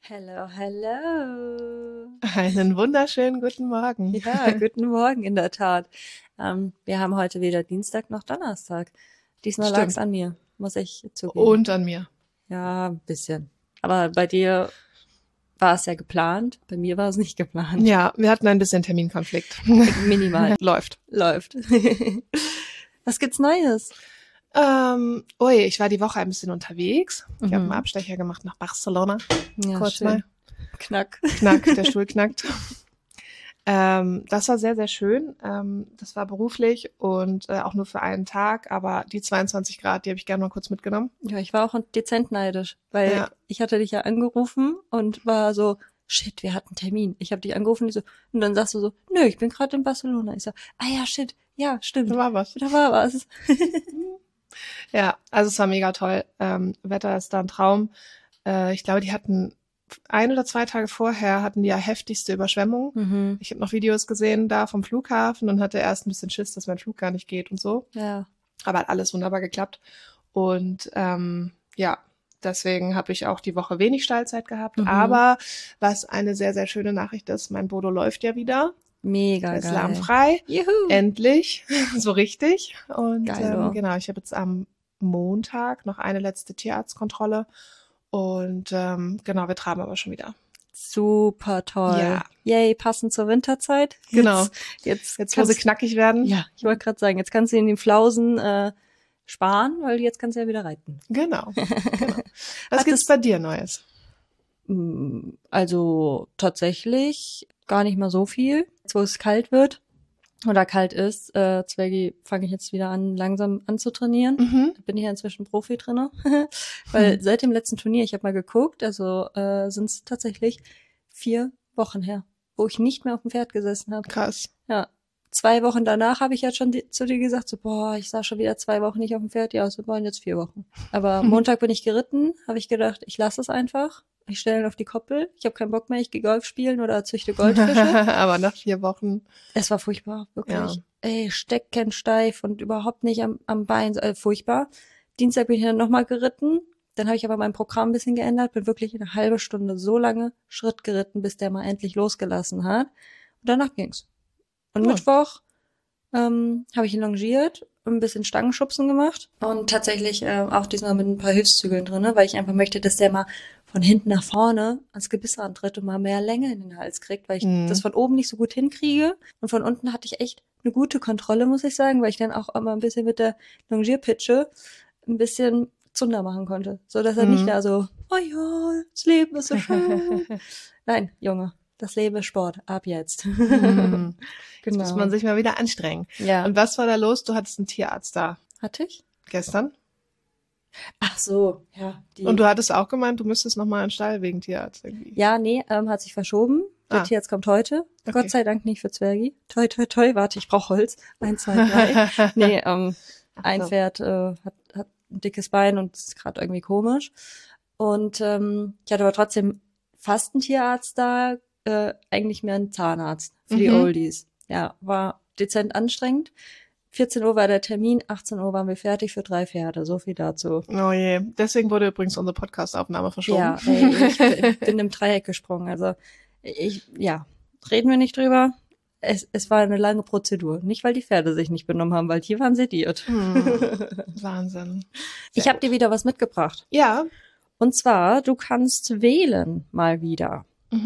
Hello, hello. Einen wunderschönen guten Morgen. Ja, guten Morgen in der Tat. Wir haben heute weder Dienstag noch Donnerstag. Diesmal lag es Stimmt. an mir, muss ich zugeben. Und an mir. Ja, ein bisschen. Aber bei dir war es ja geplant, bei mir war es nicht geplant. Ja, wir hatten ein bisschen Terminkonflikt. Minimal. Läuft. Läuft. Was gibt's Neues? Ich war die Woche ein bisschen unterwegs. Ich habe einen Abstecher gemacht nach Barcelona. Ja, Kurz schön. mal. Knack. Knack, der Stuhl knackt. Das war sehr, sehr schön. Das war beruflich und auch nur für einen Tag, aber die 22 Grad, die habe ich gerne mal kurz mitgenommen. Ja, ich war auch dezent neidisch, weil Ja. ich hatte dich ja angerufen und war so, shit, wir hatten Termin. Ich habe dich angerufen und dann sagst du so, nö, ich bin gerade in Barcelona. Ich so, ja, shit, ja, stimmt. Da war was. Da war was. Ja, also es war mega toll. Wetter ist da ein Traum. Ich glaube, die hatten 1 oder 2 Tage vorher hatten die ja heftigste Überschwemmung. Ich habe noch Videos gesehen da vom Flughafen und hatte erst ein bisschen Schiss, dass mein Flug gar nicht geht und so. Ja. Aber hat alles wunderbar geklappt. Und ja, deswegen habe ich auch die Woche wenig Steilzeit gehabt. Aber was eine sehr, sehr schöne Nachricht ist, mein Bodo läuft ja wieder. Mega Er ist geil. lahmfrei. Juhu. Endlich. So richtig. Und Geilo. genau, ich habe jetzt am Montag noch eine letzte Tierarztkontrolle. Und genau, wir traben aber schon wieder. Super toll. Ja. Yay, passend zur Winterzeit. Genau. Jetzt Wo sie knackig werden. Ja, ich wollte gerade sagen, jetzt kannst du in den Flausen sparen, weil jetzt kannst du ja wieder reiten. Genau. Was gibt's bei dir Neues? Also tatsächlich gar nicht mal so viel. Jetzt, wo es kalt wird oder kalt ist, Zwergi, fange ich jetzt wieder an, langsam anzutrainieren. Da bin ich ja inzwischen Profi drinne. Weil seit dem letzten Turnier, ich habe mal geguckt, also sind es tatsächlich 4 Wochen her, wo ich nicht mehr auf dem Pferd gesessen habe. Krass. Ja. 2 Wochen danach habe ich ja schon zu dir gesagt, so, boah, ich saß schon wieder 2 Wochen nicht auf dem Pferd. Ja, es waren jetzt 4 Wochen. Aber Montag bin ich geritten, habe ich gedacht, ich lasse es einfach. Ich stelle ihn auf die Koppel. Ich habe keinen Bock mehr, ich gehe Golf spielen oder züchte Goldfische. Aber nach 4 Wochen. Es war furchtbar, wirklich. Ja. Ey, steckensteif und überhaupt nicht am Bein, furchtbar. Dienstag bin ich dann nochmal geritten. Dann habe ich aber mein Programm ein bisschen geändert, bin wirklich eine halbe Stunde so lange Schritt geritten, bis der mal endlich losgelassen hat. Und danach ging's. Und Mittwoch habe ich ihn longiert, ein bisschen Stangenschubsen gemacht und tatsächlich auch diesmal mit ein paar Hilfszügeln drin, weil ich einfach möchte, dass der mal von hinten nach vorne ans Gebiss antritt und mal mehr Länge in den Hals kriegt, weil ich das von oben nicht so gut hinkriege. Und von unten hatte ich echt eine gute Kontrolle, muss ich sagen, weil ich dann auch immer ein bisschen mit der Longierpitsche ein bisschen Zunder machen konnte, so dass er nicht da so, oh ja, das Leben ist so schön. Nein, Junge. Das Leben ist Sport, ab jetzt. Genau. Jetzt Genau. muss man sich mal wieder anstrengen. Ja. Und was war da los? Du hattest einen Tierarzt da. Hatte ich? Gestern. Ach so, ja. Und du hattest auch gemeint, du müsstest nochmal in den Stall wegen Tierarzt irgendwie. Ja, nee, hat sich verschoben. Der Tierarzt kommt heute. Okay. Gott sei Dank nicht für Zwergi. Toi, toi, toi. Warte, ich brauche Holz. 1, 2, 3. Nee, ein Pferd hat ein dickes Bein und ist gerade irgendwie komisch. Und ich hatte aber trotzdem fast einen Tierarzt da, eigentlich mehr einen Zahnarzt für die Oldies. Ja, war dezent anstrengend. 14 Uhr war der Termin, 18 Uhr waren wir fertig für 3 Pferde. So viel dazu. Oh je. Deswegen wurde übrigens unsere Podcast-Aufnahme verschoben. Ja, ey, ich bin im Dreieck gesprungen. Also reden wir nicht drüber. Es war eine lange Prozedur. Nicht, weil die Pferde sich nicht benommen haben, weil die waren sediert. Wahnsinn. Ich habe dir wieder was mitgebracht. Ja. Und zwar, du kannst wählen mal wieder.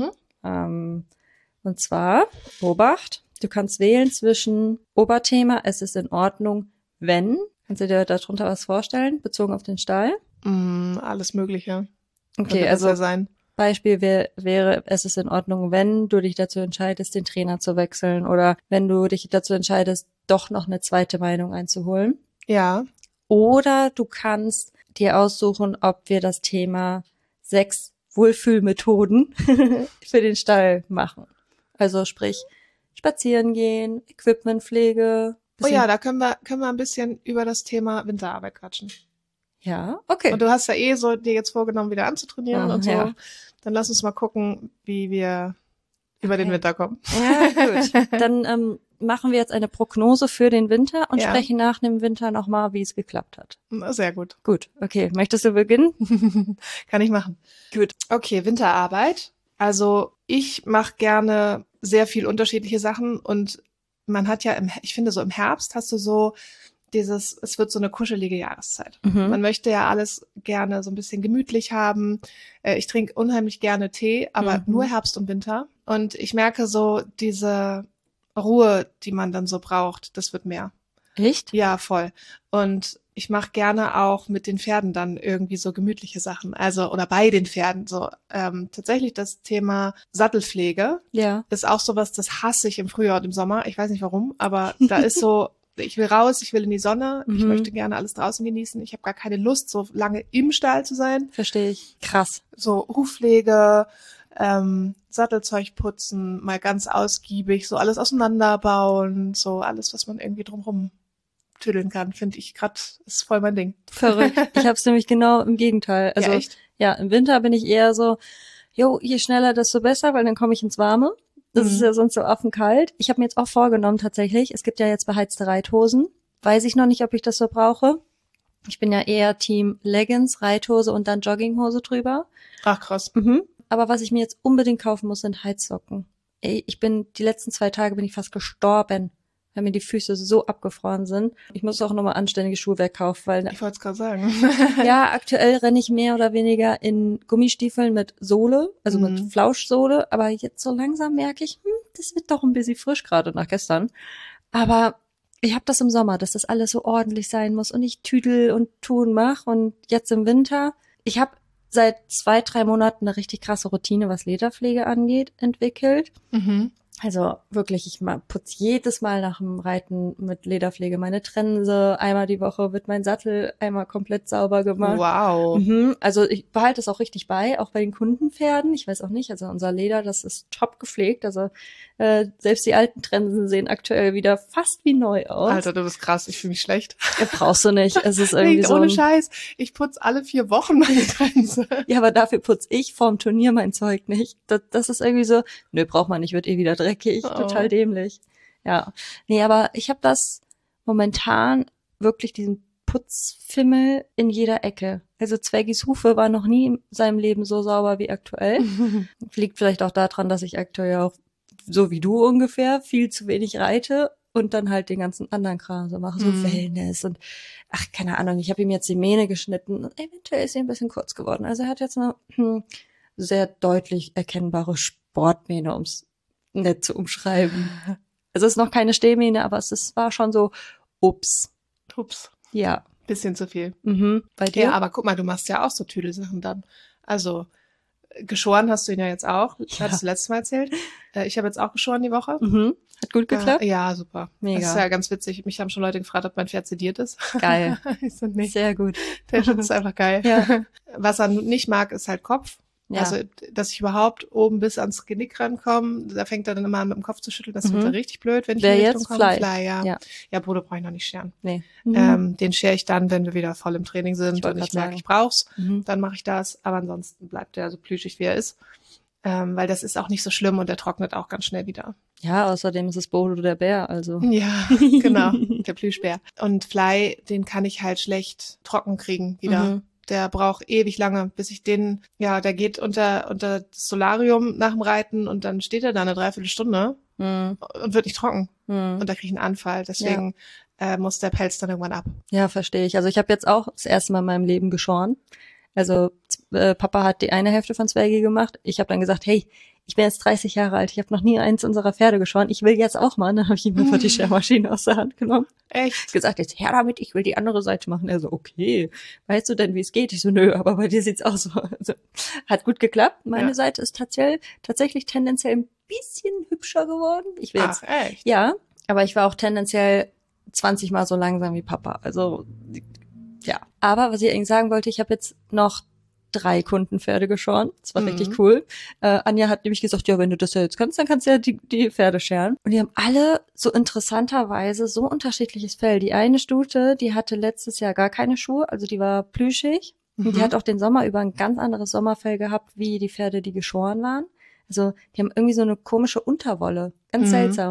Und zwar, Obacht, du kannst wählen zwischen Oberthema, es ist in Ordnung, wenn. Kannst du dir darunter was vorstellen, bezogen auf den Stall? Alles Mögliche. Okay, Könnte also das ja sein. Beispiel wäre, es ist in Ordnung, wenn du dich dazu entscheidest, den Trainer zu wechseln oder wenn du dich dazu entscheidest, doch noch eine zweite Meinung einzuholen. Ja. Oder du kannst dir aussuchen, ob wir das Thema 6 Wohlfühlmethoden für den Stall machen. Also sprich, spazieren gehen, Equipmentpflege. Oh ja, da können wir ein bisschen über das Thema Winterarbeit quatschen. Ja, okay. Und du hast ja so dir jetzt vorgenommen, wieder anzutrainieren und so. Ja. Dann lass uns mal gucken, wie wir über den Winter kommen. Ja, gut. Dann machen wir jetzt eine Prognose für den Winter und Ja. sprechen nach dem Winter nochmal, wie es geklappt hat. Sehr gut. Gut, okay. Möchtest du beginnen? Kann ich machen. Gut. Okay, Winterarbeit. Also ich mache gerne sehr viel unterschiedliche Sachen und man hat ja, ich finde so im Herbst hast du so es wird so eine kuschelige Jahreszeit. Man möchte ja alles gerne so ein bisschen gemütlich haben. Ich trinke unheimlich gerne Tee, aber nur Herbst und Winter. Und ich merke so diese Ruhe, die man dann so braucht, das wird mehr. Echt? Ja, voll. Und ich mache gerne auch mit den Pferden dann irgendwie so gemütliche Sachen. Also, oder bei den Pferden so. Tatsächlich das Thema Sattelpflege Ja. ist auch sowas, das hasse ich im Frühjahr und im Sommer. Ich weiß nicht warum, aber da ist so, ich will raus, ich will in die Sonne, ich möchte gerne alles draußen genießen. Ich habe gar keine Lust, so lange im Stall zu sein. Verstehe ich. Krass. So Hufpflege, Sattelzeug putzen, mal ganz ausgiebig, so alles auseinanderbauen, so alles, was man irgendwie drumherum tüdeln kann, finde ich gerade, ist voll mein Ding. Verrückt. Ich habe es nämlich genau im Gegenteil. Also Ja, echt? Ja, im Winter bin ich eher so, je schneller, desto besser, weil dann komme ich ins Warme. Das ist ja sonst so affenkalt. Ich habe mir jetzt auch vorgenommen tatsächlich, es gibt ja jetzt beheizte Reithosen. Weiß ich noch nicht, ob ich das so brauche. Ich bin ja eher Team Leggings, Reithose und dann Jogginghose drüber. Ach, krass. Aber was ich mir jetzt unbedingt kaufen muss, sind Heizsocken. Ey, die letzten 2 Tage bin ich fast gestorben, weil mir die Füße so abgefroren sind. Ich muss auch nochmal anständiges Schuhwerk kaufen, weil Ich wollte es gerade sagen. ja, aktuell renne ich mehr oder weniger in Gummistiefeln mit Sohle, also mit Flauschsohle, aber jetzt so langsam merke ich, das wird doch ein bisschen frisch gerade nach gestern. Aber ich habe das im Sommer, dass das alles so ordentlich sein muss und ich tüdel und tun mach und jetzt im Winter, ich habe seit 2-3 Monaten eine richtig krasse Routine, was Lederpflege angeht, entwickelt. Also wirklich, ich putze jedes Mal nach dem Reiten mit Lederpflege meine Trense. Einmal die Woche wird mein Sattel einmal komplett sauber gemacht. Wow. Also ich behalte es auch richtig bei, auch bei den Kundenpferden. Ich weiß auch nicht, also unser Leder, das ist top gepflegt. Also selbst die alten Trensen sehen aktuell wieder fast wie neu aus. Alter, du bist krass, ich fühle mich schlecht. Brauchst du nicht. Es ist irgendwie so. Ohne Scheiß, ich putze alle 4 Wochen meine Trense. Ja, aber dafür putze ich vorm Turnier mein Zeug nicht. Das ist irgendwie so, nö, braucht man nicht, wird eh wieder dreckig. Total dämlich. Ja. Nee, aber ich habe das momentan wirklich diesen Putzfimmel in jeder Ecke. Also Zweggis Hufe war noch nie in seinem Leben so sauber wie aktuell. Liegt vielleicht auch daran, dass ich aktuell auch, so wie du ungefähr, viel zu wenig reite und dann halt den ganzen anderen Kram so mache, so Wellness und ach, keine Ahnung, ich habe ihm jetzt die Mähne geschnitten und eventuell ist sie ein bisschen kurz geworden. Also er hat jetzt eine sehr deutlich erkennbare Sportmähne, ums nett zu umschreiben. Es ist noch keine Stehmähne, aber war schon so, ups. Ja. Bisschen zu viel. Bei dir? Ja, aber guck mal, du machst ja auch so Tüdelsachen dann. Also, geschoren hast du ihn ja jetzt auch. Hattest du letztes Mal erzählt. Ich habe jetzt auch geschoren die Woche. Hat gut geklappt? Ja, super. Mega. Das ist ja ganz witzig. Mich haben schon Leute gefragt, ob mein Pferd sediert ist. Geil. Ich so, nee. Sehr gut. Der Schutz ist einfach geil. Ja. Was er nicht mag, ist halt Kopf. Ja. Also, dass ich überhaupt oben bis ans Genick rankomme, da fängt er dann immer an, mit dem Kopf zu schütteln. Das wird dann richtig blöd, wenn ich Wer in die Richtung jetzt? komme. Fly. Ja. Ja, Bruder brauche ich noch nicht scheren. Nee. Den schere ich dann, wenn wir wieder voll im Training sind und wollte ich grad merke, sagen. ich brauch's. Dann mache ich das. Aber ansonsten bleibt er so plüschig, wie er ist. Weil das ist auch nicht so schlimm und der trocknet auch ganz schnell wieder. Ja, außerdem ist es Bodo der Bär, also. Ja, genau, der Plüschbär. Und Fly, den kann ich halt schlecht trocken kriegen wieder. Der braucht ewig lange, bis ich der geht unter das Solarium nach dem Reiten und dann steht er da eine Dreiviertelstunde und wird nicht trocken. Und da kriege ich einen Anfall. Deswegen muss der Pelz dann irgendwann ab. Ja, verstehe ich. Also ich habe jetzt auch das erste Mal in meinem Leben geschoren. Also Papa hat die eine Hälfte von Zweggi gemacht. Ich habe dann gesagt, hey, ich bin jetzt 30 Jahre alt, ich habe noch nie eins unserer Pferde geschoren. Ich will jetzt auch mal. Und dann habe ich ihm einfach die Schermaschine aus der Hand genommen. Echt? Gesagt, jetzt her damit, ich will die andere Seite machen. Er so, okay, weißt du denn, wie es geht? Ich so, nö, aber bei dir sieht's auch so. Also, hat gut geklappt. Meine Seite ist tatsächlich tendenziell ein bisschen hübscher geworden. Ich will jetzt, echt? ja, aber ich war auch tendenziell 20 Mal so langsam wie Papa. Also ja, aber was ich eigentlich sagen wollte, ich habe jetzt noch 3 Kundenpferde geschoren. Das war richtig cool. Anja hat nämlich gesagt, ja, wenn du das ja jetzt kannst, dann kannst du ja die Pferde scheren. Und die haben alle so interessanterweise so unterschiedliches Fell. Die eine Stute, die hatte letztes Jahr gar keine Schuhe, also die war plüschig. Und die hat auch den Sommer über ein ganz anderes Sommerfell gehabt, wie die Pferde, die geschoren waren. Also die haben irgendwie so eine komische Unterwolle. Ganz seltsam.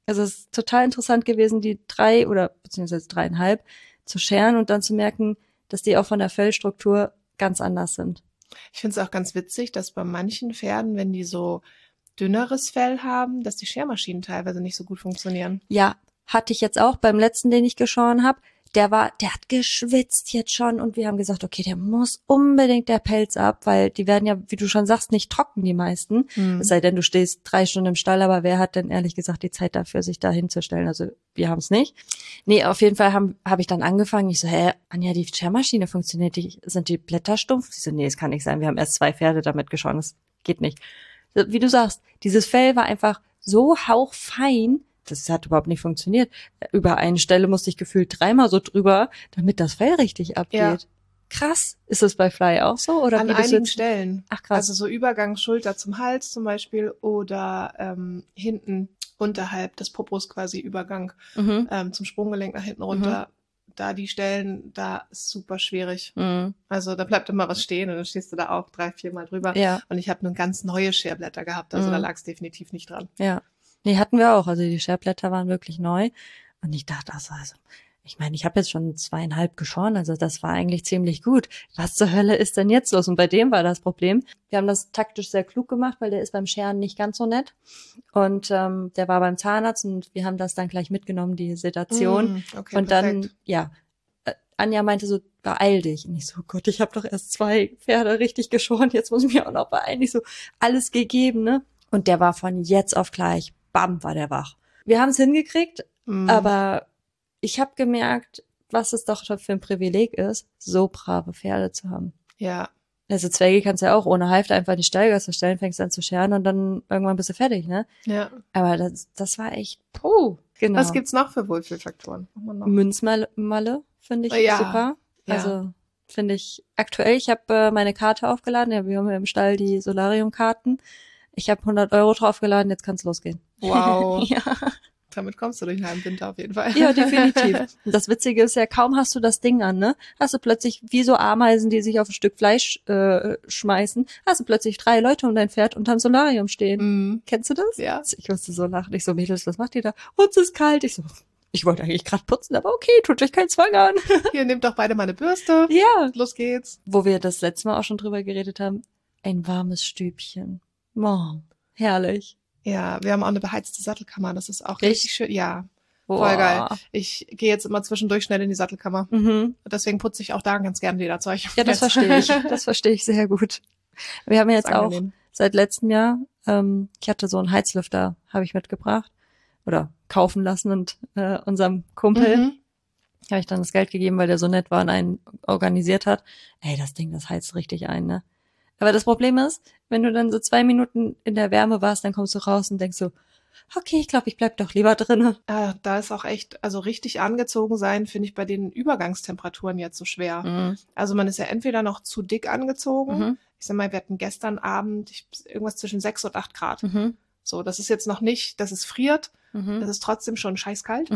Also es ist total interessant gewesen, die 3 oder beziehungsweise 3,5 zu scheren und dann zu merken, dass die auch von der Fellstruktur ganz anders sind. Ich finde es auch ganz witzig, dass bei manchen Pferden, wenn die so dünneres Fell haben, dass die Schermaschinen teilweise nicht so gut funktionieren. Ja, hatte ich jetzt auch beim letzten, den ich geschoren habe. Der hat geschwitzt jetzt schon und wir haben gesagt, okay, der muss unbedingt der Pelz ab, weil die werden ja, wie du schon sagst, nicht trocken, die meisten. Es sei denn, du stehst 3 Stunden im Stall, aber wer hat denn ehrlich gesagt die Zeit dafür, sich da hinzustellen? Also wir haben es nicht. Nee, auf jeden Fall hab ich dann angefangen. Ich so, Anja, die Schermaschine funktioniert, sind die Blätter stumpf? Ich so, nee, es kann nicht sein. Wir haben erst 2 Pferde damit geschoren, das geht nicht. Wie du sagst, dieses Fell war einfach so hauchfein, das hat überhaupt nicht funktioniert. Über eine Stelle musste ich gefühlt 3-mal so drüber, damit das Fell richtig abgeht. Ja. Krass. Ist das bei Fly auch so? Oder an wie einigen Stellen. Ach krass. Also so Übergang Schulter zum Hals zum Beispiel oder hinten unterhalb des Popos quasi Übergang zum Sprunggelenk nach hinten runter. Da die Stellen, da ist super schwierig. Also da bleibt immer was stehen und dann stehst du da auch 3-4 Mal drüber. Ja. Und ich habe nun ganz neue Scherblätter gehabt, also da lag es definitiv nicht dran. Ja. Nee, hatten wir auch. Also die Scherblätter waren wirklich neu. Und ich dachte, also ich meine, ich habe jetzt schon 2,5 geschoren, also das war eigentlich ziemlich gut. Was zur Hölle ist denn jetzt los? Und bei dem war das Problem. Wir haben das taktisch sehr klug gemacht, weil der ist beim Scheren nicht ganz so nett. Und der war beim Zahnarzt und wir haben das dann gleich mitgenommen, die Sedation. Okay, und perfekt. Dann, ja, Anja meinte so, beeil dich. Und ich so, Gott, ich habe doch erst 2 Pferde richtig geschoren, jetzt muss ich mich auch noch beeilen. Ich so, alles gegeben, ne? Und der war von jetzt auf gleich, bam, war der wach. Wir haben es hingekriegt, aber ich habe gemerkt, was es doch für ein Privileg ist, so brave Pferde zu haben. Ja. Also Zwerge kannst du ja auch ohne Halfter einfach in die Stallgasse stellen, fängst an zu scheren und dann irgendwann bist du fertig, ne? Ja. Aber das war echt, genau. Was gibt's noch für Wohlfühlfaktoren? Münzmalle finde ich super. Also finde ich aktuell, ich habe meine Karte aufgeladen, ja, wir haben ja im Stall die Solarium-Karten. Ich habe 100 € draufgeladen, jetzt kann's losgehen. Wow. Ja. Damit kommst du durch den halben Winter auf jeden Fall. Ja, definitiv. Und das Witzige ist ja, kaum hast du das Ding an, ne? Hast du plötzlich, wie so Ameisen, die sich auf ein Stück Fleisch schmeißen, hast du plötzlich 3 Leute um dein Pferd unterm Solarium stehen. Kennst du das? Ja. Ich musste so lachen. Ich so, Mädels, was macht ihr da? Uns ist kalt. Ich so, ich wollte eigentlich gerade putzen, aber okay, tut euch keinen Zwang an. Hier, nehmt doch beide mal eine Bürste. Ja. Los geht's. Wo wir das letzte Mal auch schon drüber geredet haben, ein warmes Stübchen. Oh, herrlich. Ja, wir haben auch eine beheizte Sattelkammer, das ist auch Echt? richtig schön. Ja, Boah. voll geil. Ich gehe jetzt immer zwischendurch schnell in die Sattelkammer. Deswegen putze ich auch da ganz gern Lederzeug. Ja, das verstehe ich. Das verstehe ich sehr gut. Wir haben jetzt auch seit letztem Jahr, ich hatte so einen Heizlüfter, habe ich mitgebracht oder kaufen lassen und unserem Kumpel habe ich dann das Geld gegeben, weil der so nett war und einen organisiert hat. Ey, das Ding, das heizt richtig ein, ne? Aber das Problem ist, wenn du dann so 2 Minuten in der Wärme warst, dann kommst du raus und denkst so, okay, ich glaube, ich bleib doch lieber drinne. Da ist auch echt, also richtig angezogen sein, finde ich bei den Übergangstemperaturen jetzt so schwer. Also man ist ja entweder noch zu dick angezogen. Ich sag mal, wir hatten gestern Abend irgendwas zwischen 6 und 8 Grad. So, das ist jetzt noch nicht, dass es friert. Das ist trotzdem schon scheißkalt.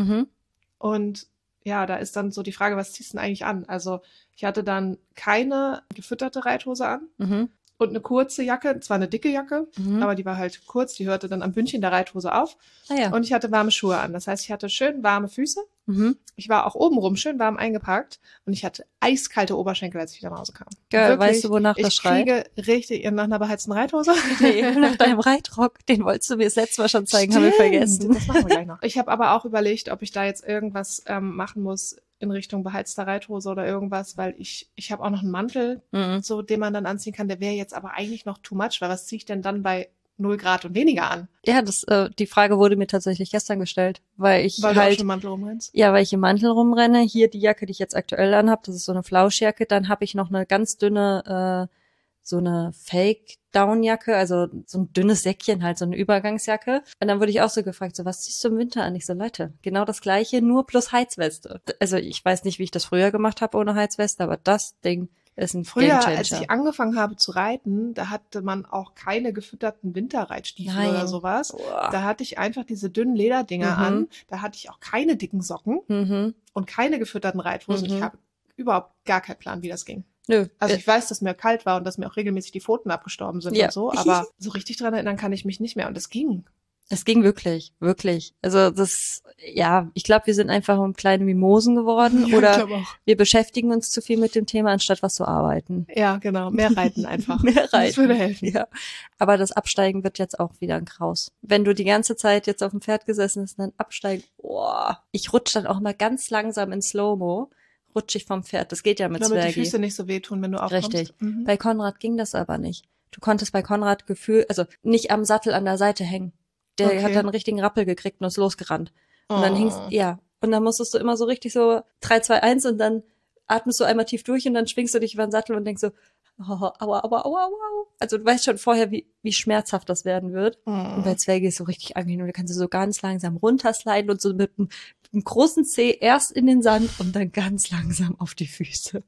Und ja, da ist dann so die Frage, was ziehst du denn eigentlich an? Also ich hatte dann keine gefütterte Reithose an und eine kurze Jacke, zwar eine dicke Jacke, aber die war halt kurz, die hörte dann am Bündchen der Reithose auf. Und ich hatte warme Schuhe an. Das heißt, ich hatte schön warme Füße. Ich war auch obenrum schön warm eingepackt und ich hatte eiskalte Oberschenkel, als ich wieder nach Hause kam. Geil, wirklich, weißt du, wonach das schreit? Ich kriege richtig nach einer beheizten Reithose. Nee, nach deinem Reitrock, den wolltest du mir das letzte Mal schon zeigen, haben wir vergessen. Das machen wir gleich noch. Ich habe aber auch überlegt, ob ich da jetzt irgendwas machen muss in Richtung beheizter Reithose oder irgendwas, weil ich habe auch noch einen Mantel, so den man dann anziehen kann, der wäre jetzt aber eigentlich noch too much, weil was ziehe ich denn dann bei 0 Grad und weniger an? Ja, die Frage wurde mir tatsächlich gestern gestellt, weil du auch schon im Mantel rumrennst? Ja, weil ich im Mantel rumrenne. Hier die Jacke, die ich jetzt aktuell anhab, das ist so eine Flauschjacke. Dann habe ich noch eine ganz dünne, so eine Fake-Down-Jacke, also so ein dünnes Säckchen halt, so eine Übergangsjacke. Und dann wurde ich auch so gefragt, so, was ziehst du im Winter an? Ich so, Leute, genau das Gleiche, nur plus Heizweste. Also ich weiß nicht, wie ich das früher gemacht habe ohne Heizweste, aber das Ding ist ein Früher, als ich angefangen habe zu reiten, da hatte man auch keine gefütterten Winterreitstiefel oder sowas. Da hatte ich einfach diese dünnen Lederdinger an. Da hatte ich auch keine dicken Socken und keine gefütterten Reithosen. Ich habe überhaupt gar keinen Plan, wie das ging. Nö. Also ich weiß, dass mir kalt war und dass mir auch regelmäßig die Pfoten abgestorben sind und so, aber so richtig dran erinnern kann ich mich nicht mehr und es ging. Es ging wirklich, wirklich. Also ich glaube, wir sind einfach kleine Mimosen geworden Ja, oder ich glaube auch. wir beschäftigen uns zu viel mit dem Thema, anstatt was zu arbeiten. Ja, genau. Mehr reiten einfach. Mehr reiten. Das würde helfen. Ja. Aber das Absteigen wird jetzt auch wieder ein Kraus. Wenn du die ganze Zeit jetzt auf dem Pferd gesessen hast und dann absteigen, ich rutsche dann auch mal ganz langsam in Slow-Mo, rutsche ich vom Pferd. Das geht ja mit Damit Zwergi. die Füße nicht so wehtun, wenn du aufkommst. Richtig. Bei Konrad ging das aber nicht. Du konntest bei Konrad nicht am Sattel an der Seite hängen. Der hat dann einen richtigen Rappel gekriegt und ist losgerannt. Und dann und dann musstest du immer so richtig so 3, 2, 1 und dann atmest du einmal tief durch und dann schwingst du dich über den Sattel und denkst so, aua, aua, aua, aua. Also du weißt schon vorher, wie schmerzhaft das werden wird. Und bei Zwerge ist so richtig angenehm. Du kannst so ganz langsam runtersliden und so mit einem großen Zeh erst in den Sand und dann ganz langsam auf die Füße.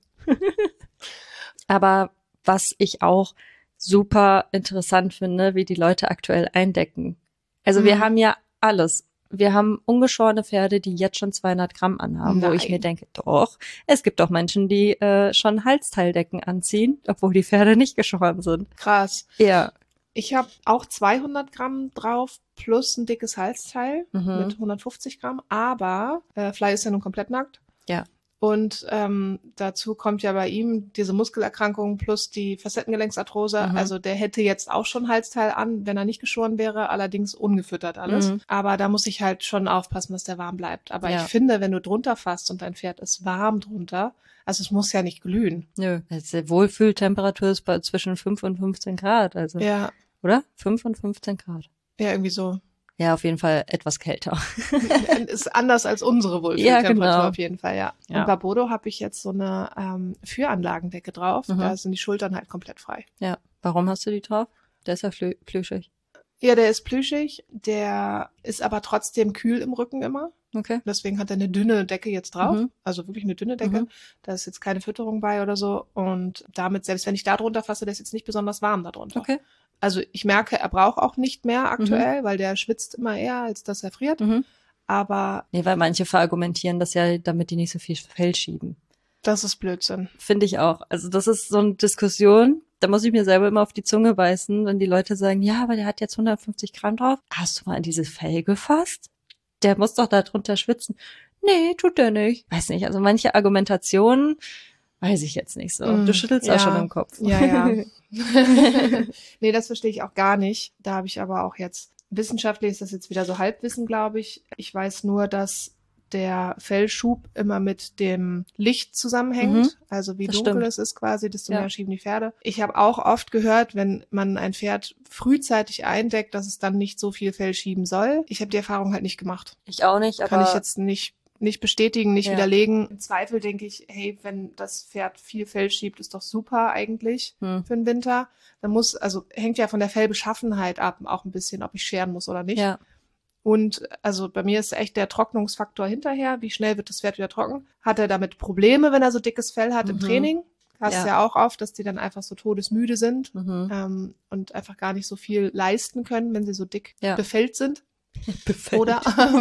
Aber was ich auch super interessant finde, wie die Leute aktuell eindecken. Also wir haben ja alles. Wir haben ungeschorene Pferde, die jetzt schon 200 Gramm anhaben, wo ich mir denke, doch, es gibt auch Menschen, die schon Halsteildecken anziehen, obwohl die Pferde nicht geschoren sind. Krass. Ja. Ich habe auch 200 Gramm drauf plus ein dickes Halsteil mit 150 Gramm, aber Fly ist ja nun komplett nackt. Ja. Und dazu kommt ja bei ihm diese Muskelerkrankung plus die Facettengelenksarthrose. Also der hätte jetzt auch schon Halsteil an, wenn er nicht geschoren wäre, allerdings ungefüttert alles. Aber da muss ich halt schon aufpassen, dass der warm bleibt. Aber ich finde, wenn du drunter fasst und dein Pferd ist warm drunter, also es muss ja nicht glühen. Nö, die Wohlfühltemperatur ist zwischen 5 und 15 Grad. Also, ja. Oder? 5 und 15 Grad. Ja, irgendwie so. Ja, auf jeden Fall etwas kälter. Ist anders als unsere Wohlfühltemperatur genau. auf jeden Fall, ja. Und bei Bodo habe ich jetzt so eine Führanlagendecke drauf. Da sind die Schultern halt komplett frei. Ja. Warum hast du die drauf? Der ist ja plüschig. Ja, der ist plüschig. Der ist aber trotzdem kühl im Rücken immer. Okay. Deswegen hat er eine dünne Decke jetzt drauf. Also wirklich eine dünne Decke. Da ist jetzt keine Fütterung bei oder so. Und damit, selbst wenn ich da drunter fasse, der ist jetzt nicht besonders warm da drunter. Okay. Also ich merke, er braucht auch nicht mehr aktuell, weil der schwitzt immer eher, als dass er friert. Aber nee, weil manche verargumentieren das ja, damit die nicht so viel Fell schieben. Das ist Blödsinn. Finde ich auch. Also das ist so eine Diskussion, da muss ich mir selber immer auf die Zunge beißen, wenn die Leute sagen, ja, aber der hat jetzt 150 Gramm drauf. Hast du mal an dieses Fell gefasst? Der muss doch da drunter schwitzen. Nee, tut der nicht. Weiß nicht, also manche Argumentationen weiß ich jetzt nicht so. Du schüttelst auch schon im Kopf. Ja. Nee, das verstehe ich auch gar nicht. Da habe ich aber auch jetzt, wissenschaftlich ist das jetzt wieder so Halbwissen, glaube ich. Ich weiß nur, dass der Fellschub immer mit dem Licht zusammenhängt. Also wie dunkel es ist quasi, desto mehr schieben die Pferde. Ich habe auch oft gehört, wenn man ein Pferd frühzeitig eindeckt, dass es dann nicht so viel Fell schieben soll. Ich habe die Erfahrung halt nicht gemacht. Ich auch nicht, aber kann ich jetzt nicht bestätigen, nicht widerlegen. Im Zweifel denke ich, hey, wenn das Pferd viel Fell schiebt, ist doch super eigentlich für den Winter. Dann hängt ja von der Fellbeschaffenheit ab, auch ein bisschen, ob ich scheren muss oder nicht. Ja. Und also bei mir ist echt der Trocknungsfaktor hinterher. Wie schnell wird das Pferd wieder trocken? Hat er damit Probleme, wenn er so dickes Fell hat im Training? Hast ja auch oft, dass die dann einfach so todesmüde sind und einfach gar nicht so viel leisten können, wenn sie so dick befällt sind. Oder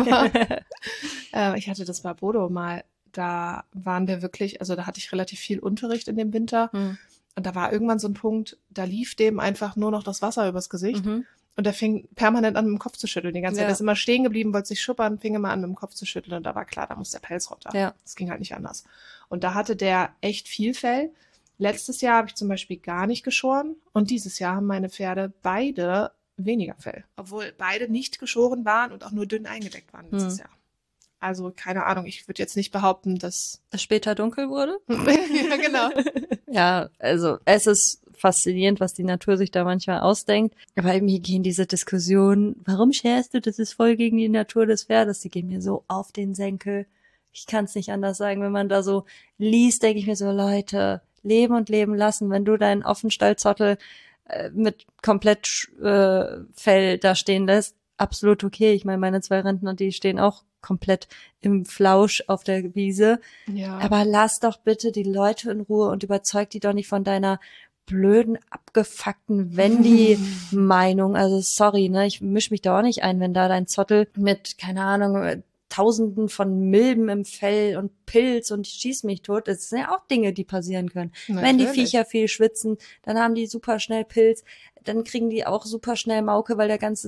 aber ich hatte das bei Bodo mal, da waren wir wirklich, also da hatte ich relativ viel Unterricht in dem Winter und da war irgendwann so ein Punkt, da lief dem einfach nur noch das Wasser übers Gesicht und der fing permanent an, mit dem Kopf zu schütteln. Die ganze Zeit, der ist immer stehen geblieben, wollte sich schuppern, fing immer an, mit dem Kopf zu schütteln und da war klar, da muss der Pelz runter. Ja. Das ging halt nicht anders. Und da hatte der echt viel Fell. Letztes Jahr habe ich zum Beispiel gar nicht geschoren und dieses Jahr haben meine Pferde beide weniger Fell. Obwohl beide nicht geschoren waren und auch nur dünn eingedeckt waren letztes Jahr. Also keine Ahnung, ich würde jetzt nicht behaupten, dass es später dunkel wurde. Ja, genau. Ja, also es ist faszinierend, was die Natur sich da manchmal ausdenkt. Aber mir gehen diese Diskussionen, warum scherst du, das ist voll gegen die Natur des Pferdes, die gehen mir so auf den Senkel. Ich kann es nicht anders sagen. Wenn man da so liest, denke ich mir so, Leute, leben und leben lassen. Wenn du deinen Offenstallzottel mit komplett Fell da stehen lässt, absolut okay. Ich meine, meine 2 Rentner, die stehen auch komplett im Flausch auf der Wiese. Ja. Aber lass doch bitte die Leute in Ruhe und überzeug die doch nicht von deiner blöden, abgefuckten Wendy-Meinung. Also sorry, ne, ich misch mich da auch nicht ein, wenn da dein Zottel mit, keine Ahnung, Tausenden von Milben im Fell und Pilz und schieß mich tot. Das sind ja auch Dinge, die passieren können. Natürlich. Wenn die Viecher viel schwitzen, dann haben die super schnell Pilz, dann kriegen die auch super schnell Mauke, weil der ganze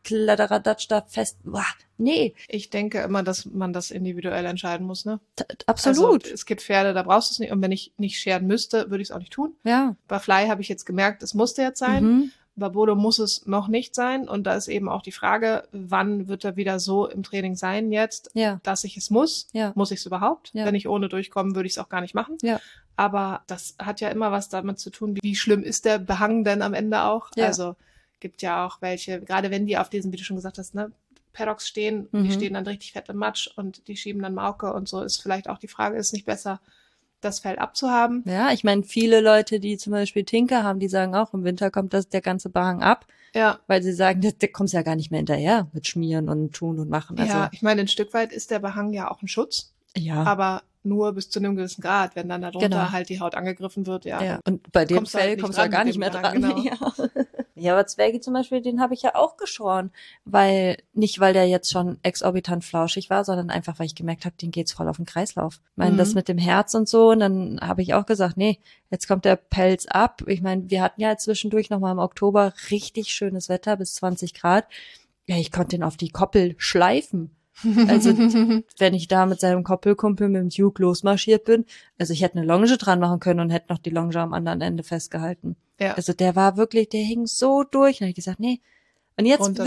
Kladderadatsch da fest. Boah, nee. Ich denke immer, dass man das individuell entscheiden muss, ne? Absolut. Also, es gibt Pferde, da brauchst du es nicht. Und wenn ich nicht scheren müsste, würde ich es auch nicht tun. Ja. Bei Fly habe ich jetzt gemerkt, es musste jetzt sein. Bei Bodo muss es noch nicht sein. Und da ist eben auch die Frage, wann wird er wieder so im Training sein jetzt, dass ich es muss? Ja. Muss ich es überhaupt? Ja. Wenn ich ohne durchkomme, würde ich es auch gar nicht machen. Ja. Aber das hat ja immer was damit zu tun, wie schlimm ist der Behang denn am Ende auch? Ja. Also gibt ja auch welche, gerade wenn die auf diesen, wie du schon gesagt hast, ne, Paddocks stehen, die stehen dann richtig fett im Matsch und die schieben dann Mauke und so, ist vielleicht auch die Frage, ist es nicht besser, das Fell abzuhaben? Ja, ich meine, viele Leute, die zum Beispiel Tinker haben, die sagen auch, im Winter kommt der ganze Behang ab. Ja. Weil sie sagen, da kommst ja gar nicht mehr hinterher mit Schmieren und Tun und Machen. Also, ja, ich meine, ein Stück weit ist der Behang ja auch ein Schutz. Ja. Aber nur bis zu einem gewissen Grad, wenn dann darunter halt die Haut angegriffen wird, ja. Und bei dem Fell kommst du ja gar nicht mehr dran. Genau. Ja, aber Zwergi zum Beispiel, den habe ich ja auch geschoren, nicht weil der jetzt schon exorbitant flauschig war, sondern einfach, weil ich gemerkt habe, den geht's voll auf den Kreislauf. Ich meine, das mit dem Herz und so, und dann habe ich auch gesagt, nee, jetzt kommt der Pelz ab. Ich meine, wir hatten ja zwischendurch nochmal im Oktober richtig schönes Wetter, bis 20 Grad. Ja, ich konnte den auf die Koppel schleifen. Also, wenn ich da mit seinem Koppelkumpel mit dem Duke losmarschiert bin, also ich hätte eine Longe dran machen können und hätte noch die Longe am anderen Ende festgehalten. Ja. Also der war wirklich, der hing so durch. Und dann habe ich gesagt, nee. Und jetzt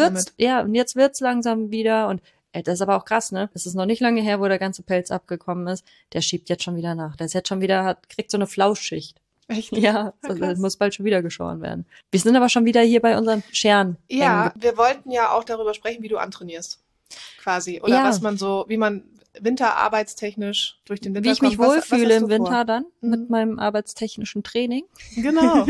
wird's langsam wieder. Und das ist aber auch krass, ne? Das ist noch nicht lange her, wo der ganze Pelz abgekommen ist. Der schiebt jetzt schon wieder nach. Der ist jetzt schon wieder, kriegt so eine Flauschschicht. Echt? Ja, das muss bald schon wieder geschoren werden. Wir sind aber schon wieder hier bei unseren Scheren. Ja, wir wollten ja auch darüber sprechen, wie du antrainierst. Quasi. Oder was man so, wie man winterarbeitstechnisch durch den Winter kommt. Wie ich mich wohlfühle im Winter dann mit meinem arbeitstechnischen Training. Genau.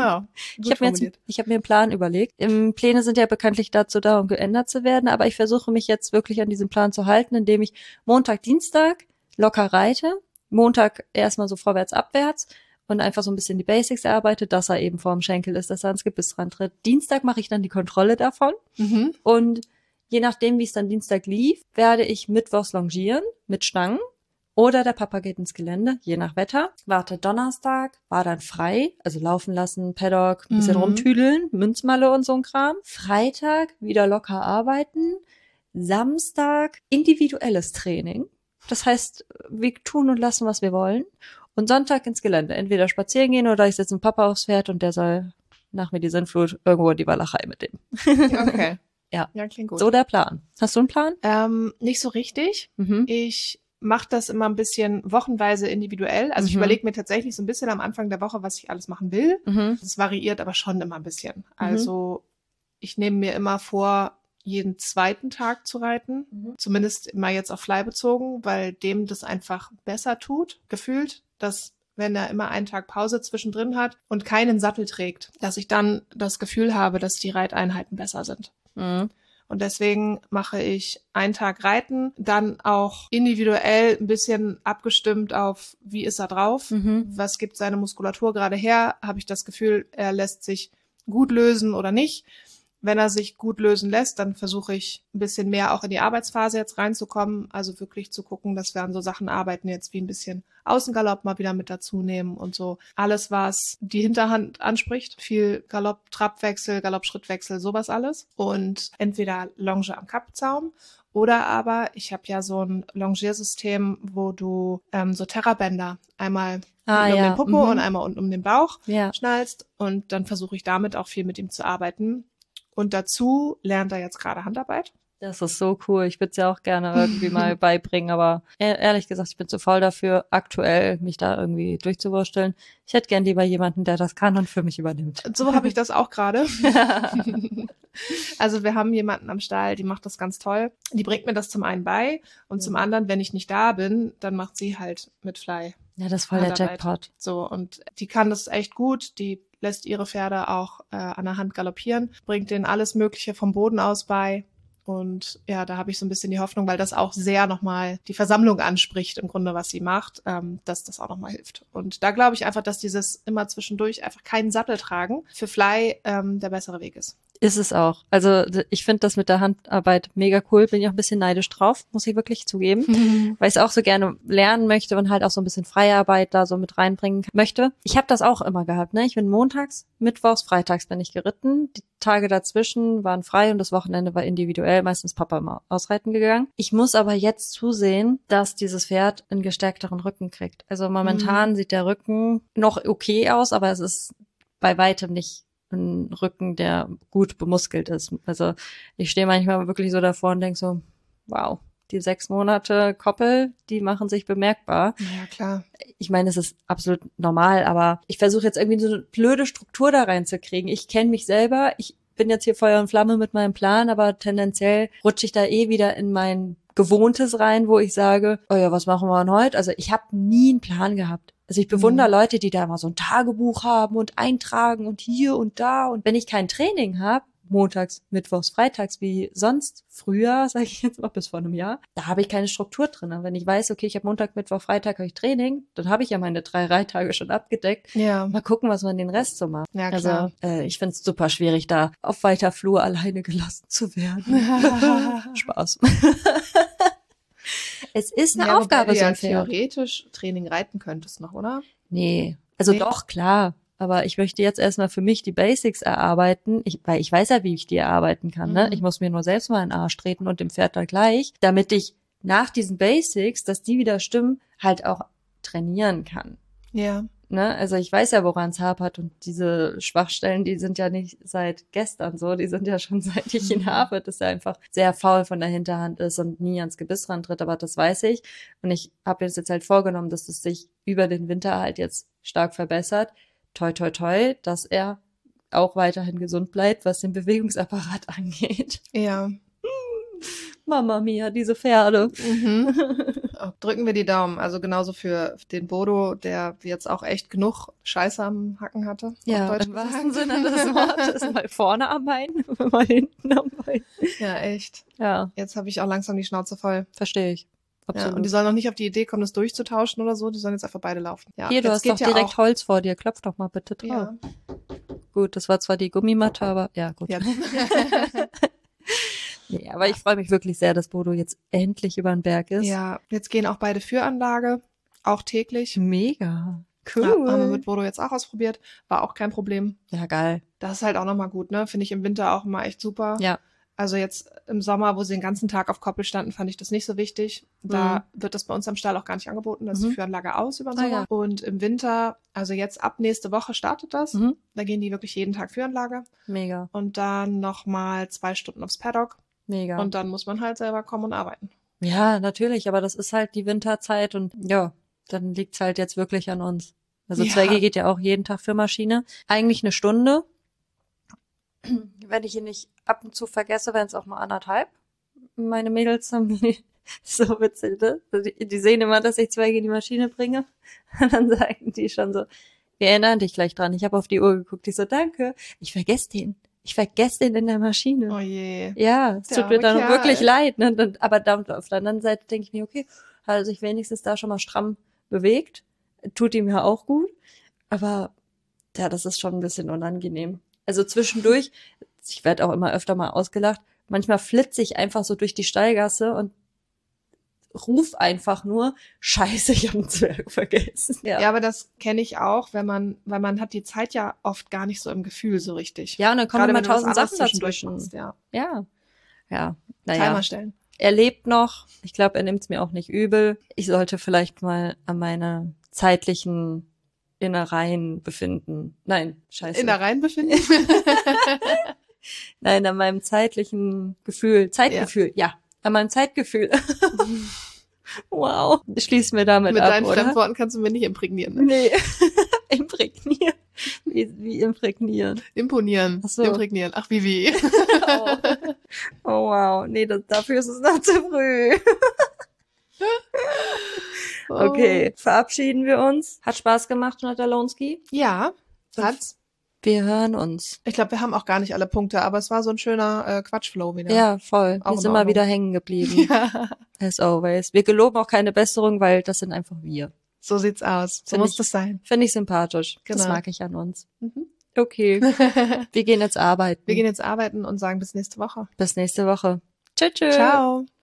Ich habe mir einen Plan überlegt. Pläne sind ja bekanntlich dazu da, um geändert zu werden, aber ich versuche mich jetzt wirklich an diesen Plan zu halten, indem ich Montag, Dienstag locker reite, Montag erstmal so vorwärts, abwärts und einfach so ein bisschen die Basics erarbeite, dass er eben vorm Schenkel ist, dass er ans Gebiss rantritt. Dienstag mache ich dann die Kontrolle davon und je nachdem, wie es dann Dienstag lief, werde ich mittwochs longieren mit Stangen oder der Papa geht ins Gelände, je nach Wetter. Warte Donnerstag, war dann frei, also laufen lassen, Paddock, ein bisschen rumtüdeln, Münzmalle und so ein Kram. Freitag wieder locker arbeiten. Samstag individuelles Training. Das heißt, wir tun und lassen, was wir wollen. Und Sonntag ins Gelände. Entweder spazieren gehen oder ich setze einen Papa aufs Pferd und der soll nach mir die Sintflut irgendwo in die Walachei mit dem. Okay. Ja, klingt gut. So der Plan. Hast du einen Plan? Nicht so richtig. Ich mache das immer ein bisschen wochenweise individuell. Also ich überlege mir tatsächlich so ein bisschen am Anfang der Woche, was ich alles machen will. Das variiert aber schon immer ein bisschen. Also ich nehme mir immer vor, jeden zweiten Tag zu reiten. Zumindest immer jetzt auf Fly bezogen, weil dem das einfach besser tut, gefühlt, dass wenn er immer einen Tag Pause zwischendrin hat und keinen Sattel trägt, dass ich dann das Gefühl habe, dass die Reiteinheiten besser sind. Und deswegen mache ich einen Tag Reiten, dann auch individuell ein bisschen abgestimmt auf, wie ist er drauf, was gibt seine Muskulatur gerade her, habe ich das Gefühl, er lässt sich gut lösen oder nicht. Wenn er sich gut lösen lässt, dann versuche ich ein bisschen mehr auch in die Arbeitsphase jetzt reinzukommen, also wirklich zu gucken, dass wir an so Sachen arbeiten jetzt wie ein bisschen Außengalopp mal wieder mit dazu nehmen und so. Alles, was die Hinterhand anspricht, viel Galopp-Trabwechsel, Galopp-Schrittwechsel, sowas alles. Und entweder Longe am Kappzaum oder aber ich habe ja so ein Longiersystem, wo du so Terrabänder einmal um den Popo und einmal unten um den Bauch schnallst und dann versuche ich damit auch viel mit ihm zu arbeiten. Und dazu lernt er jetzt gerade Handarbeit. Das ist so cool. Ich würde es ja auch gerne irgendwie mal beibringen, aber ehrlich gesagt, ich bin zu faul dafür, aktuell mich da irgendwie durchzuwursteln. Ich hätte gern lieber jemanden, der das kann und für mich übernimmt. So habe ich das auch gerade. Also wir haben jemanden am Stall, die macht das ganz toll. Die bringt mir das zum einen bei und zum anderen, wenn ich nicht da bin, dann macht sie halt mit Fly. Ja, das ist voll der Jackpot. So, und die kann das echt gut. Die lässt ihre Pferde auch an der Hand galoppieren, bringt denen alles Mögliche vom Boden aus bei Und ja, da habe ich so ein bisschen die Hoffnung, weil das auch sehr nochmal die Versammlung anspricht, im Grunde, was sie macht, dass das auch nochmal hilft. Und da glaube ich einfach, dass dieses immer zwischendurch einfach keinen Sattel tragen für Fly der bessere Weg ist. Ist es auch. Also ich finde das mit der Handarbeit mega cool. Bin ich auch ein bisschen neidisch drauf, muss ich wirklich zugeben. Weil ich es auch so gerne lernen möchte und halt auch so ein bisschen Freiarbeit da so mit reinbringen möchte. Ich habe das auch immer gehabt, ne? Ich bin montags, mittwochs, freitags bin ich geritten. Die Tage dazwischen waren frei und das Wochenende war individuell. Meistens Papa immer ausreiten gegangen. Ich muss aber jetzt zusehen, dass dieses Pferd einen gestärkteren Rücken kriegt. Also momentan sieht der Rücken noch okay aus, aber es ist bei weitem nicht ein Rücken, der gut bemuskelt ist. Also ich stehe manchmal wirklich so davor und denke so, wow, die 6 Monate Koppel, die machen sich bemerkbar. Ja, klar. Ich meine, es ist absolut normal, aber ich versuche jetzt irgendwie so eine blöde Struktur da reinzukriegen. Ich kenne mich selber, ich bin jetzt hier Feuer und Flamme mit meinem Plan, aber tendenziell rutsche ich da wieder in mein Gewohntes rein, wo ich sage, oh ja, was machen wir denn heute? Also ich habe nie einen Plan gehabt. Also ich bewundere Leute, die da immer so ein Tagebuch haben und eintragen und hier und da. Und wenn ich kein Training habe, montags, mittwochs, freitags, wie sonst früher, sage ich jetzt mal bis vor einem Jahr, da habe ich keine Struktur drin. Wenn ich weiß, okay, ich habe Montag, Mittwoch, Freitag habe ich Training, dann habe ich ja meine 3 Reittage schon abgedeckt. Ja. Mal gucken, was man den Rest so macht. Ja, klar. Also ich finde es super schwierig, da auf weiter Flur alleine gelassen zu werden. Spaß. Es ist eine Aufgabe, so ein Pferd. Theoretisch Training reiten könntest noch, oder? Nee, also doch, klar. Aber ich möchte jetzt erstmal für mich die Basics erarbeiten, weil ich weiß ja, wie ich die erarbeiten kann. Ne? Ich muss mir nur selbst mal in den Arsch treten und dem Pferd da gleich, damit ich nach diesen Basics, dass die wieder stimmen, halt auch trainieren kann. Ja. Ne? Also ich weiß ja, woran es hapert und diese Schwachstellen, die sind ja nicht seit gestern so, die sind ja schon seit ich ihn habe, dass er einfach sehr faul von der Hinterhand ist und nie ans Gebiss rantritt, aber das weiß ich. Und ich habe jetzt halt vorgenommen, dass es sich über den Winter halt jetzt stark verbessert. Toi, toi, toi, dass er auch weiterhin gesund bleibt, was den Bewegungsapparat angeht. Ja. Mama mia, diese Pferde. Drücken wir die Daumen. Also genauso für den Bodo, der jetzt auch echt genug Scheiße am Hacken hatte. Ja, im wahrsten Sinne des Wortes. Mal vorne am Bein, mal hinten am Bein. Ja, echt. Ja. Jetzt habe ich auch langsam die Schnauze voll. Verstehe ich. Absolut. Ja, und die sollen noch nicht auf die Idee kommen, das durchzutauschen oder so. Die sollen jetzt einfach beide laufen. Ja, hier, du hast doch direkt auch Holz vor dir. Klopf doch mal bitte drauf. Ja. Gut, das war zwar die Gummimatte, aber ja, gut. Ja. Nee, aber ich freue mich wirklich sehr, dass Bodo jetzt endlich über den Berg ist. Ja, jetzt gehen auch beide Führanlage, auch täglich. Mega. Cool. Ja, haben wir mit Bodo jetzt auch ausprobiert. War auch kein Problem. Ja, geil. Das ist halt auch nochmal gut, ne? Finde ich im Winter auch immer echt super. Ja. Also jetzt im Sommer, wo sie den ganzen Tag auf Koppel standen, fand ich das nicht so wichtig. Da wird das bei uns am Stall auch gar nicht angeboten. Da ist die Führanlage aus über den Sommer. Ja. Und im Winter, also jetzt ab nächste Woche startet das. Da gehen die wirklich jeden Tag Führanlage. Mega. Und dann nochmal 2 Stunden aufs Paddock. Mega. Und dann muss man halt selber kommen und arbeiten. Ja, natürlich, aber das ist halt die Winterzeit und ja, dann liegt's halt jetzt wirklich an uns. Also Zweggi geht ja auch jeden Tag für Maschine. Eigentlich 1 Stunde. Wenn ich ihn nicht ab und zu vergesse, wären es auch mal 1,5. Meine Mädels haben so witzig, ne? Die sehen immer, dass ich Zweggi in die Maschine bringe. Und dann sagen die schon so, wir erinnern dich gleich dran. Ich habe auf die Uhr geguckt. Ich so, danke. Ich vergesse den in der Maschine. Oh je. Ja, es tut mir dann wirklich leid. Ne? Aber auf der anderen Seite denke ich mir, okay, hat er sich wenigstens da schon mal stramm bewegt. Tut ihm ja auch gut. Aber ja, das ist schon ein bisschen unangenehm. Also zwischendurch, ich werde auch immer öfter mal ausgelacht, manchmal flitze ich einfach so durch die Stallgasse und ruf einfach nur, scheiße, ich habe einen Zwerg vergessen. Ja, aber das kenne ich auch, weil man hat die Zeit ja oft gar nicht so im Gefühl so richtig. Ja, und dann kommen immer 1000 Sachen dazwischen. dazwischen. Ja. Ja. Timer stellen. Er lebt noch. Ich glaube, er nimmt es mir auch nicht übel. Ich sollte vielleicht mal an meine zeitlichen Innereien befinden. Nein, scheiße. Innereien befinden? Nein, an meinem zeitlichen Zeitgefühl, ja. An meinem Zeitgefühl. Wow. Schließen wir damit ab, Mit deinen oder? Fremdworten kannst du mir nicht imprägnieren. Ne? Nee. Imprägnieren. Wie imprägnieren? Imponieren. Ach so. Imprägnieren. Ach, wie. Oh wow. Nee, dafür ist es noch zu früh. Okay, verabschieden wir uns. Hat Spaß gemacht, Natalonski? Ja, hat's. Wir hören uns. Ich glaube, wir haben auch gar nicht alle Punkte, aber es war so ein schöner Quatschflow wieder. Ja, voll. Auch Wir in sind mal Ordnung. wieder hängen geblieben. Ja, As always. Wir geloben auch keine Besserung, weil das sind einfach wir. so sieht's aus. So Find muss ich- das sein. Finde ich sympathisch. Das Genau. mag ich an uns. Mhm. Okay. Wir gehen jetzt arbeiten. Wir gehen jetzt arbeiten und sagen bis nächste Woche. Bis nächste Woche. Tschüss. Ciao.